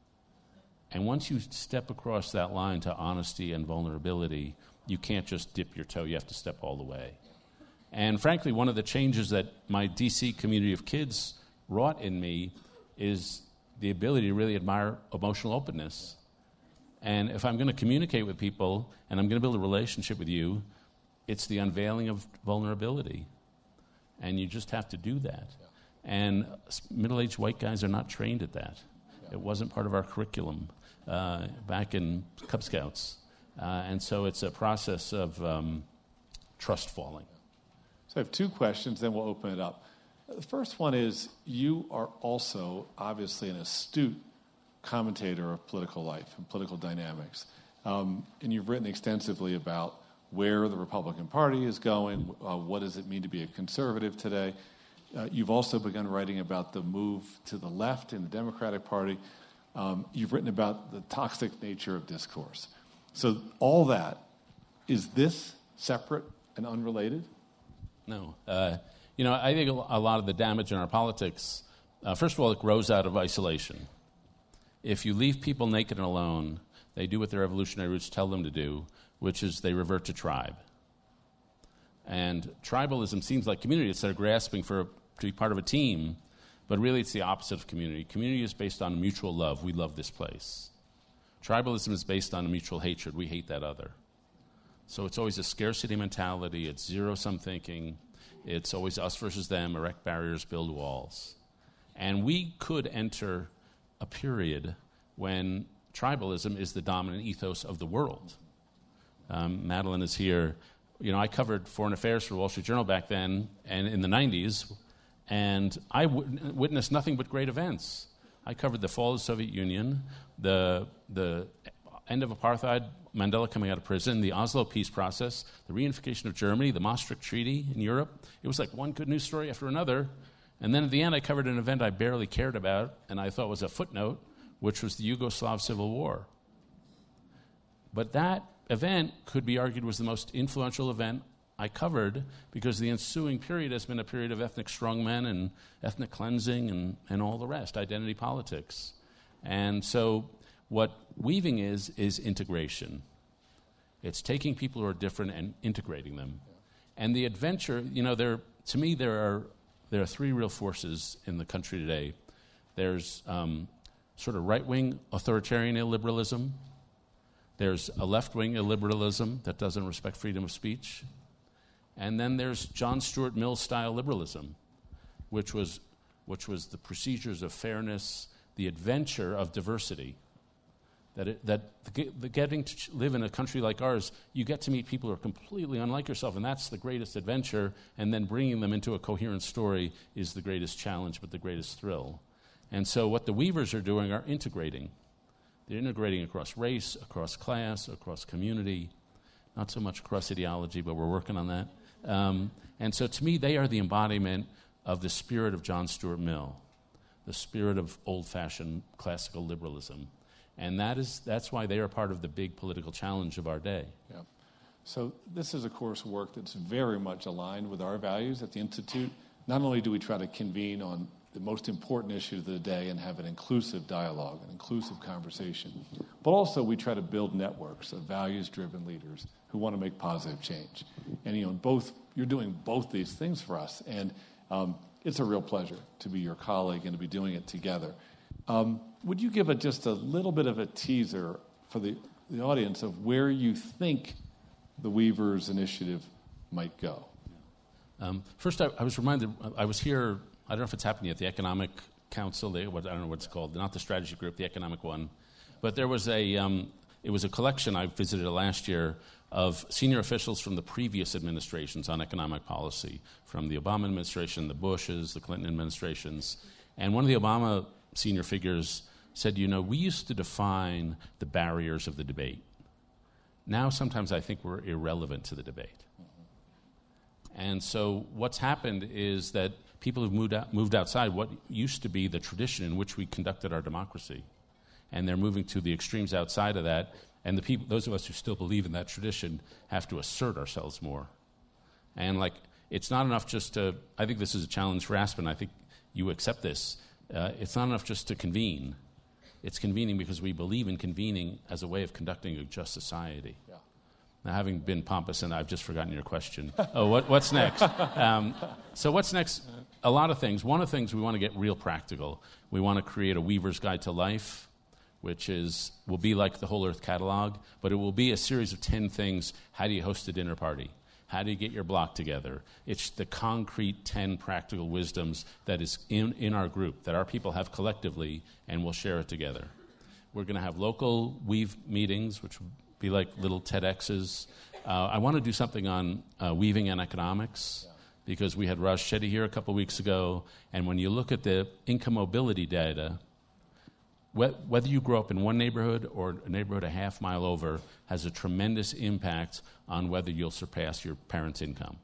And once you step across that line to honesty and vulnerability, you can't just dip your toe, you have to step all the way. And frankly, one of the changes that my D C community of kids wrought in me is the ability to really admire emotional openness. And if I'm going to communicate with people and I'm going to build a relationship with you, it's the unveiling of vulnerability. And you just have to do that. Yeah. And middle-aged white guys are not trained at that. Yeah. It wasn't part of our curriculum uh, back in Cub Scouts. Uh, and so it's a process of um, trust falling. So I have two questions, then we'll open it up. The first one is, you are also obviously an astute commentator of political life and political dynamics. Um, and you've written extensively about where the Republican Party is going, uh, what does it mean to be a conservative today. Uh, you've also begun writing about the move to the left in the Democratic Party. Um, you've written about the toxic nature of discourse. So all that, is this separate and unrelated? No. Uh, you know, I think a lot of the damage in our politics, uh, first of all, it grows out of isolation. If you leave people naked and alone, they do what their evolutionary roots tell them to do, which is they revert to tribe. And tribalism seems like community. Instead of grasping for to be part of a team, but really it's the opposite of community. Community is based on mutual love. We love this place. Tribalism is based on mutual hatred. We hate that other. So it's always a scarcity mentality. It's zero-sum thinking. It's always us versus them, erect barriers, build walls. And we could enter a period when tribalism is the dominant ethos of the world. Um, Madeline is here. You know, I covered foreign affairs for the Wall Street Journal back then and in the nineties, and I w- witnessed nothing but great events. I covered the fall of the Soviet Union, the the end of apartheid, Mandela coming out of prison, the Oslo peace process, the reunification of Germany, the Maastricht Treaty in Europe. It was like one good news story after another. And then at the end, I covered an event I barely cared about and I thought was a footnote, which was the Yugoslav Civil War. But that event could be argued was the most influential event I covered because the ensuing period has been a period of ethnic strongmen and ethnic cleansing and, and all the rest, identity politics. And so what weaving is, is integration. It's taking people who are different and integrating them. And the adventure, you know, there, to me, there are there are three real forces in the country today. There's um, sort of right-wing authoritarian illiberalism. There's a left-wing illiberalism that doesn't respect freedom of speech. And then there's John Stuart Mill-style liberalism, which was, which was the procedures of fairness, the adventure of diversity. That, it, that the, the getting to live in a country like ours, you get to meet people who are completely unlike yourself, and that's the greatest adventure, and then bringing them into a coherent story is the greatest challenge, but the greatest thrill. And so what the Weavers are doing are integrating. They're integrating across race, across class, across community, not so much across ideology, but we're working on that. Um, and so to me, they are the embodiment of the spirit of John Stuart Mill, the spirit of old-fashioned classical liberalism. And that is that's why they are part of the big political challenge of our day. Yeah. So this is, of course, work that's very much aligned with our values at the Institute. Not only do we try to convene on the most important issues of the day and have an inclusive dialogue, an inclusive conversation, but also we try to build networks of values-driven leaders who want to make positive change. And you know, both you're doing both these things for us, and um, it's a real pleasure to be your colleague and to be doing it together. Um, would you give a, just a little bit of a teaser for the, the audience of where you think the Weavers Initiative might go? Um, first, I, I was reminded, I was here, I don't know if it's happened yet, the Economic Council, they, what, I don't know what it's called, not the strategy group, the economic one. But there was a, um, it was a collection I visited last year of senior officials from the previous administrations on economic policy, from the Obama administration, the Bushes, the Clinton administrations. And one of the Obama senior figures said, you know, we used to define the barriers of the debate. Now sometimes I think we're irrelevant to the debate. Mm-hmm. And so what's happened is that people have moved out, moved outside what used to be the tradition in which we conducted our democracy. And they're moving to the extremes outside of that. And the people, those of us who still believe in that tradition have to assert ourselves more. And like, it's not enough just to, I think this is a challenge for Aspen. I think you accept this. Uh, it's not enough just to convene. It's convening because we believe in convening as a way of conducting a just society. Yeah. Now, having been pompous, and I've just forgotten your question. oh, what, what's next? Um, so what's next? A lot of things. One of the things we want to get real practical. We want to create a Weaver's Guide to Life, which is will be like the Whole Earth Catalog, but it will be a series of ten things. How do you host a dinner party? How do you get your block together? It's the concrete ten practical wisdoms that is in, in our group, that our people have collectively, and we'll share it together. We're going to have local Weave meetings, which will be like little TEDx's. Uh, I want to do something on uh, weaving and economics, because we had Raj Chetty here a couple weeks ago, and when you look at the income mobility data, whether you grow up in one neighborhood or a neighborhood a half mile over has a tremendous impact on whether you'll surpass your parents' income.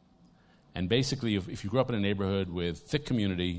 And basically, if, if you grow up in a neighborhood with thick community,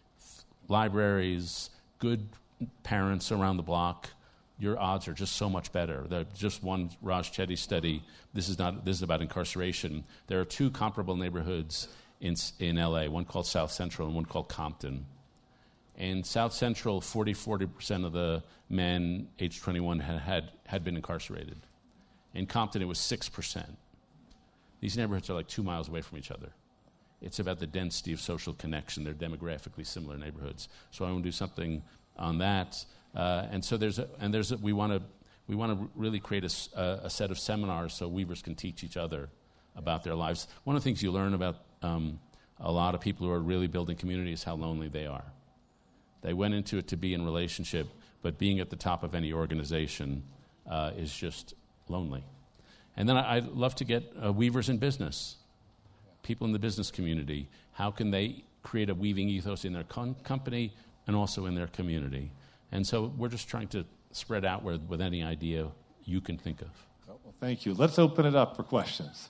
libraries, good parents around the block, your odds are just so much better. There's just one Raj Chetty study. This is not. This is about incarceration. There are two comparable neighborhoods in in L A. One called South Central and one called Compton. In South Central, forty, forty percent of the men age twenty-one had, had, had been incarcerated. In Compton, it was six percent. These neighborhoods are like two miles away from each other. It's about the density of social connection. They're demographically similar neighborhoods. So I want to do something on that. Uh, and so there's a, and there's a, we want to we want to really create a, a set of seminars so weavers can teach each other about their lives. One of the things you learn about um, a lot of people who are really building community is how lonely they are. They went into it to be in relationship, but being at the top of any organization uh, is just lonely. And then I, I'd love to get uh, weavers in business, people in the business community. How can they create a weaving ethos in their con- company and also in their community? And so we're just trying to spread out with, with any idea you can think of. Well, thank you. Let's open it up for questions.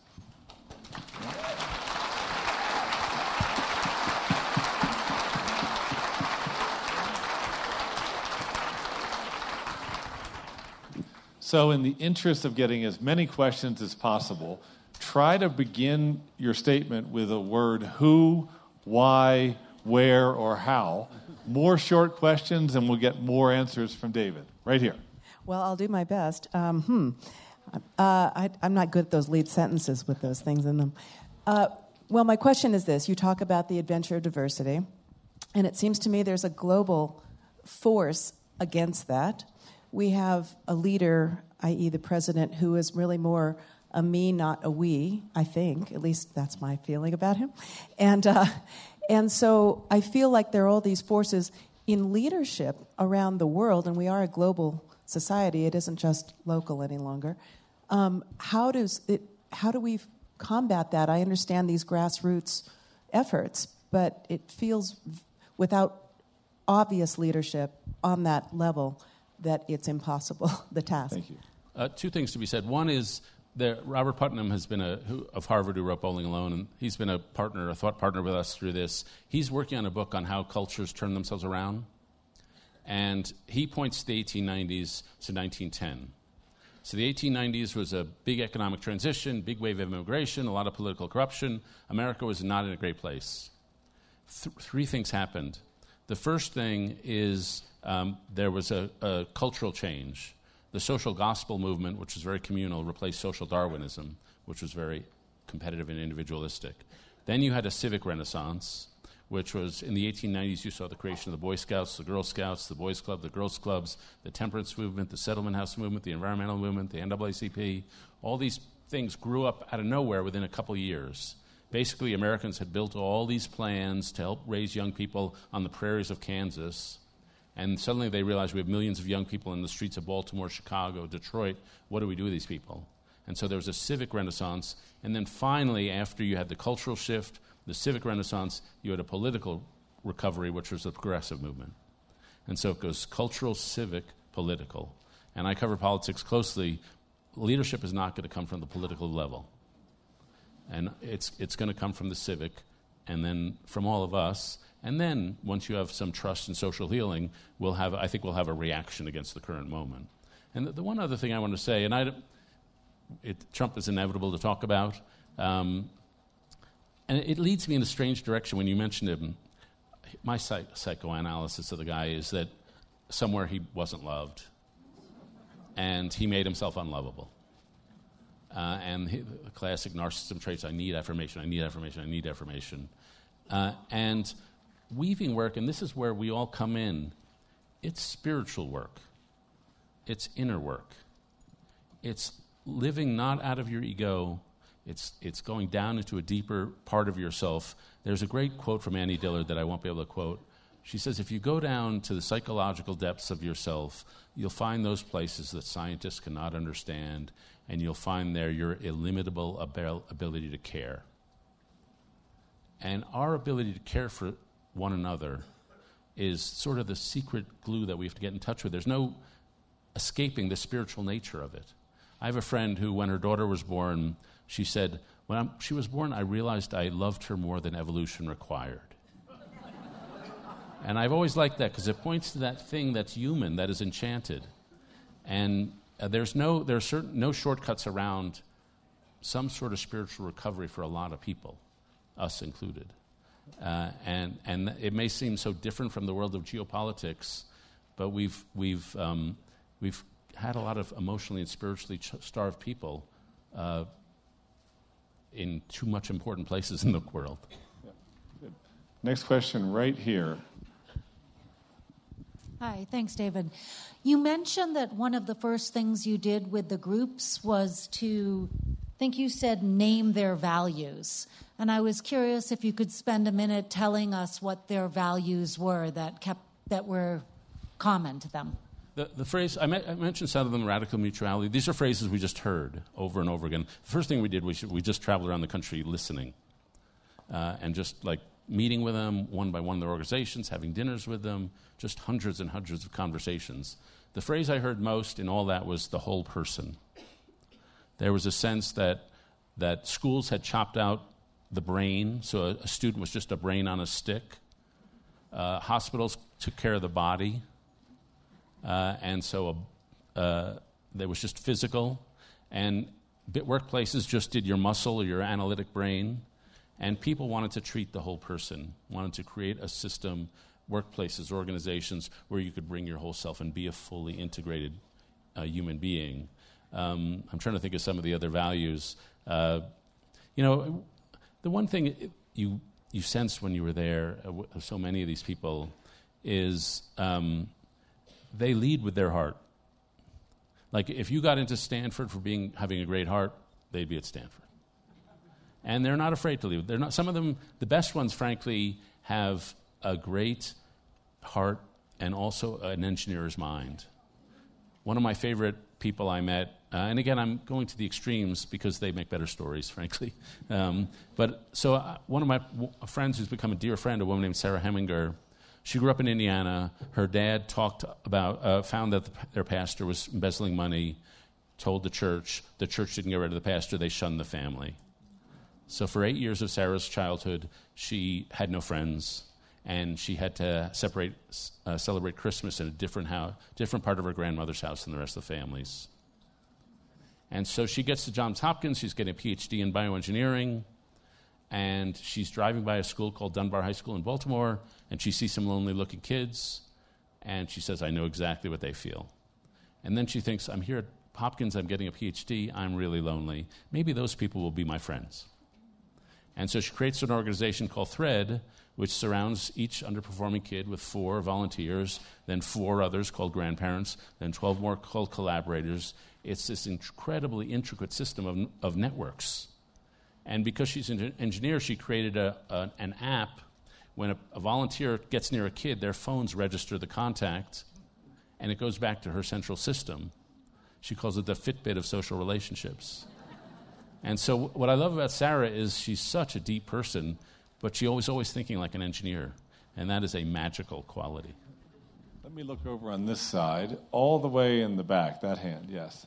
So in the interest of getting as many questions as possible, try to begin your statement with a word who, why, where, or how. More short questions, and we'll get more answers from David. Right here. Well, I'll do my best. Um, hmm. Uh, I, I'm not good at those lead sentences with those things in them. Uh, well, my question is this. You talk about the adventure of diversity, and it seems to me there's a global force against that. We have a leader, that is the president, who is really more a me, not a we, I think. At least that's my feeling about him. And uh, and so I feel like there are all these forces in leadership around the world, and we are a global society. It isn't just local any longer. Um, how does it? How do we combat that? I understand these grassroots efforts, but it feels without obvious leadership on that level that it's impossible, the task. Thank you. Uh, two things to be said. One is that Robert Putnam has been a who, of Harvard who wrote Bowling Alone, and he's been a partner, a thought partner with us through this. He's working on a book on how cultures turn themselves around, and he points to the eighteen nineties to nineteen ten. So the eighteen nineties was a big economic transition, big wave of immigration, a lot of political corruption. America was not in a great place. Th- three things happened. The first thing is um, there was a, a cultural change. The social gospel movement, which was very communal, replaced social Darwinism, which was very competitive and individualistic. Then you had a civic renaissance, which was in the eighteen nineties, you saw the creation of the Boy Scouts, the Girl Scouts, the Boys Club, the Girls Clubs, the temperance movement, the settlement house movement, the environmental movement, the N double A C P. All these things grew up out of nowhere within a couple of years. Basically, Americans had built all these plans to help raise young people on the prairies of Kansas, and suddenly they realized we have millions of young people in the streets of Baltimore, Chicago, Detroit. What do we do with these people? And so there was a civic renaissance, and then finally, after you had the cultural shift, the civic renaissance, you had a political recovery, which was the progressive movement. And so it goes cultural, civic, political. And I cover politics closely. Leadership is not going to come from the political level. And it's it's going to come from the civic, and then from all of us. And then, once you have some trust and social healing, we'll have I think we'll have a reaction against the current moment. And the, the one other thing I want to say, and I, it, Trump is inevitable to talk about, um, and it leads me in a strange direction when you mentioned him. My psych- psychoanalysis of the guy is that somewhere he wasn't loved, and he made himself unlovable. Uh, and he, the classic narcissism traits, I need affirmation, I need affirmation, I need affirmation. Uh, and weaving work, and this is where we all come in, it's spiritual work. It's inner work. It's living not out of your ego. It's it's going down into a deeper part of yourself. There's a great quote from Annie Dillard that I won't be able to quote. She says, if you go down to the psychological depths of yourself, you'll find those places that scientists cannot understand, and you'll find there your illimitable abil- ability to care. And our ability to care for one another is sort of the secret glue that we have to get in touch with. There's no escaping the spiritual nature of it. I have a friend who, when her daughter was born, she said, when I'm, she was born, I realized I loved her more than evolution required. And I've always liked that because it points to that thing that's human, that is enchanted. And uh, there's no there are certain no shortcuts around some sort of spiritual recovery for a lot of people, us included. Uh, and and it may seem so different from the world of geopolitics, but we've we've um, we've had a lot of emotionally and spiritually ch- starved people uh, in too much important places in the world. Yeah. Next question right here. Hi, thanks, David. You mentioned that one of the first things you did with the groups was to, I think you said, name their values. And I was curious if you could spend a minute telling us what their values were that kept that were common to them. The, the phrase, I, me- I mentioned some of them, radical mutuality. These are phrases we just heard over and over again. The first thing we did was we just traveled around the country listening uh, and just like meeting with them one by one in their organizations, having dinners with them, just hundreds and hundreds of conversations. The phrase I heard most in all that was the whole person. There was a sense that that schools had chopped out the brain, so a, a student was just a brain on a stick. Uh, hospitals took care of the body. Uh, and so uh, uh, there was just physical, and bit workplaces just did your muscle or your analytic brain, and people wanted to treat the whole person, wanted to create a system, workplaces, organizations, where you could bring your whole self and be a fully integrated uh, human being. Um, I'm trying to think of some of the other values. Uh, you know, the one thing you you sensed when you were there, uh, w- so many of these people, is... Um, they lead with their heart. Like if you got into Stanford for being having a great heart, they'd be at Stanford. And they're not afraid to leave. They're not. Some of them, the best ones, frankly, have a great heart and also an engineer's mind. One of my favorite people I met, uh, and again, I'm going to the extremes because they make better stories, frankly. Um, but so uh, one of my w- friends who's become a dear friend, a woman named Sarah Heminger. She grew up in Indiana. Her dad talked about, uh, found that the, their pastor was embezzling money, told the church. The church didn't get rid of the pastor. They shunned the family. So for eight years of Sarah's childhood, she had no friends, and she had to separate, uh, celebrate Christmas in a different house, different part of her grandmother's house than the rest of the families. And so she gets to Johns Hopkins. She's getting a P H D in bioengineering. And she's driving by a school called Dunbar High School in Baltimore, and she sees some lonely-looking kids, and she says, I know exactly what they feel. And then she thinks, I'm here at Hopkins, I'm getting a P H D, I'm really lonely. Maybe those people will be my friends. And so she creates an organization called THREAD, which surrounds each underperforming kid with four volunteers, then four others called grandparents, then twelve more called collaborators. It's this incredibly intricate system of, of networks. And because she's an engineer, she created a, a, an app. When a, a volunteer gets near a kid, their phones register the contact, and it goes back to her central system. She calls it the Fitbit of social relationships. And so w- what I love about Sarah is she's such a deep person, but she always always thinking like an engineer, and that is a magical quality. Let me look over on this side, all the way in the back, that hand, yes.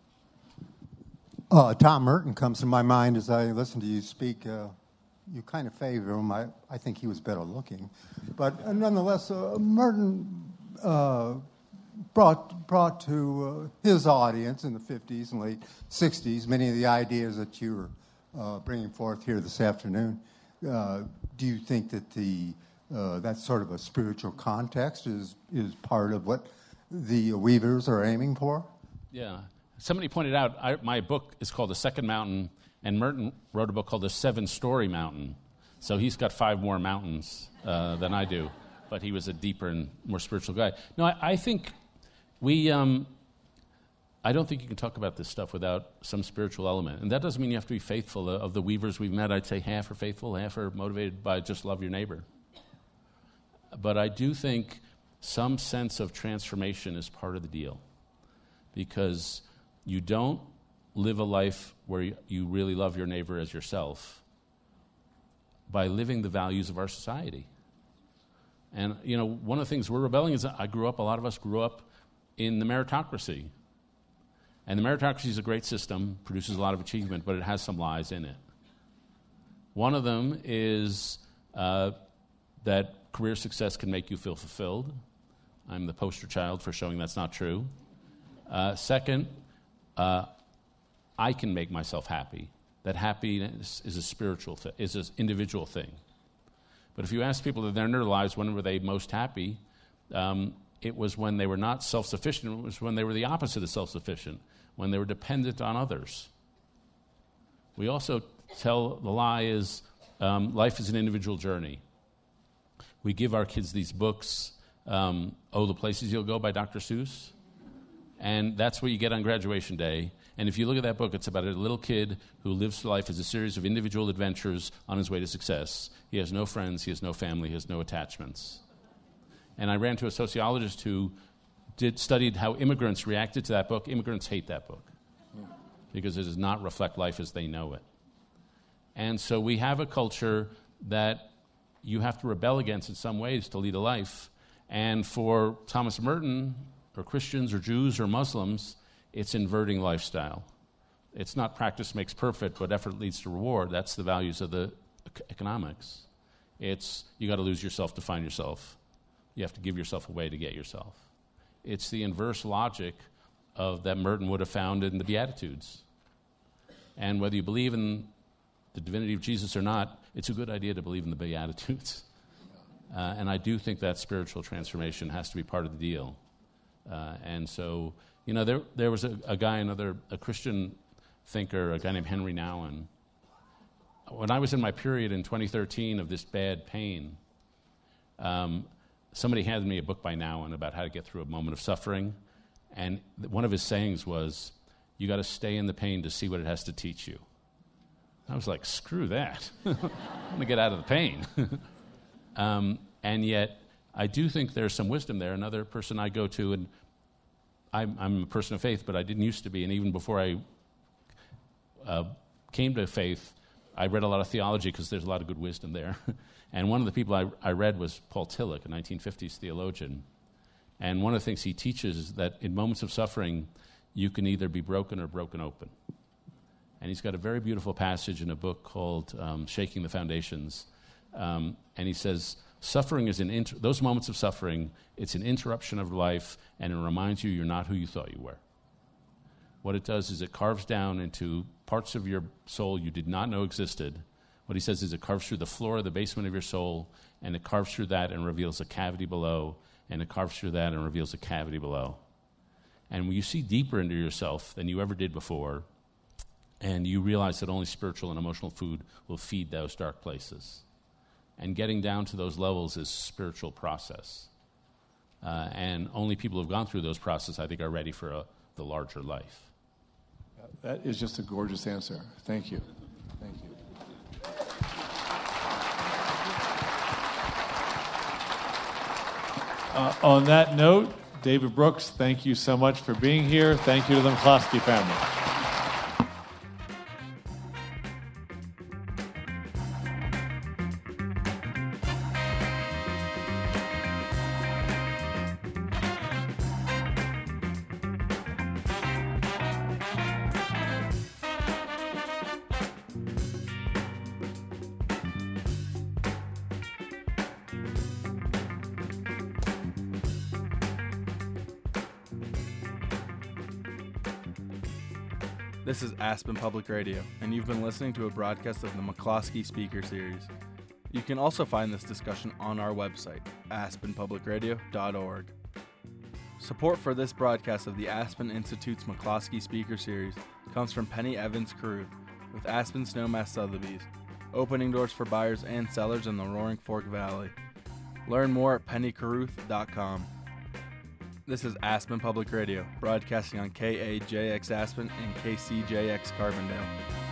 Uh, Tom Merton comes to my mind as I listen to you speak. Uh, you kind of favor him. I, I think he was better looking. But uh, nonetheless, uh, Merton uh, brought, brought to uh, his audience in the fifties and late sixties many of the ideas that you were uh, bringing forth here this afternoon. Uh, do you think that the uh, that sort of a spiritual context is, is part of what the Weavers are aiming for? Yeah. Somebody pointed out, I, my book is called The Second Mountain, and Merton wrote a book called The Seven-Story Mountain. So he's got five more mountains uh, than I do, but he was a deeper and more spiritual guy. No, I, I think we, um, I don't think you can talk about this stuff without some spiritual element. And that doesn't mean you have to be faithful. Of the Weavers we've met, I'd say half are faithful, half are motivated by just love your neighbor. But I do think some sense of transformation is part of the deal, because you don't live a life where you really love your neighbor as yourself by living the values of our society. And, you know, one of the things we're rebelling is that I grew up, a lot of us grew up in the meritocracy. And the meritocracy is a great system, produces a lot of achievement, but it has some lies in it. One of them is uh, that career success can make you feel fulfilled. I'm the poster child for showing that's not true. Uh, second, uh, I can make myself happy. That happiness is a spiritual thing, is an individual thing. But if you ask people that in their lives, when were they most happy, um, it was when they were not self-sufficient. It was when they were the opposite of self-sufficient, when they were dependent on others. We also tell the lie is um, life is an individual journey. we give our kids these books, um, Oh, the Places You'll Go by Doctor Seuss, and that's what you get on graduation day. And if you look at that book, it's about a little kid who lives life as a series of individual adventures on his way to success. He has no friends, he has no family, he has no attachments. And I ran to a sociologist who did studied how immigrants reacted to that book. Immigrants hate that book because it does not reflect life as they know it. And so we have a culture that you have to rebel against in some ways to lead a life. And for Thomas Merton, or Christians, or Jews, or Muslims, it's inverting lifestyle. It's not practice makes perfect, but effort leads to reward. That's the values of the economics. It's you got to lose yourself to find yourself. You have to give yourself away to get yourself. It's the inverse logic of that Merton would have found in the Beatitudes. And whether you believe in the divinity of Jesus or not, it's a good idea to believe in the Beatitudes. Uh, and I do think that spiritual transformation has to be part of the deal. Uh, and so, you know, there there was a, a guy, another a Christian thinker, a guy named Henry Nouwen. When I was in my period in twenty thirteen of this bad pain, um, somebody handed me a book by Nouwen about how to get through a moment of suffering. And th- one of his sayings was, you got to stay in the pain to see what it has to teach you. I was like, screw that. I'm going to get out of the pain. um, and yet, I do think there's some wisdom there. Another person I go to, and I'm, I'm a person of faith, but I didn't used to be. And even before I uh, came to faith, I read a lot of theology because there's a lot of good wisdom there. And one of the people I, I read was Paul Tillich, a nineteen fifties theologian. And one of the things he teaches is that in moments of suffering, you can either be broken or broken open. And he's got a very beautiful passage in a book called um, Shaking the Foundations. Um, and he says, suffering is an inter- those moments of suffering, it's an interruption of life, and it reminds you you're not who you thought you were. What it does is it carves down into parts of your soul you did not know existed. What he says is it carves through the floor of the basement of your soul, and it carves through that and reveals a cavity below, and it carves through that and reveals a cavity below. And when you see deeper into yourself than you ever did before, and you realize that only spiritual and emotional food will feed those dark places. And getting down to those levels is a spiritual process. Uh, and only people who have gone through those processes, I think, are ready for a, the larger life. That is just a gorgeous answer. Thank you. Thank you. Uh, on that note, David Brooks, thank you so much for being here. Thank you to the McCloskey family. This is Aspen Public Radio, and you've been listening to a broadcast of the McCloskey Speaker Series. You can also find this discussion on our website, aspen public radio dot org. Support for this broadcast of the Aspen Institute's McCloskey Speaker Series comes from Penny Evans Caruth with Aspen Snowmass Sotheby's, opening doors for buyers and sellers in the Roaring Fork Valley. Learn more at penny caruth dot com. This is Aspen Public Radio, broadcasting on K A J X Aspen and K C J X Carbondale.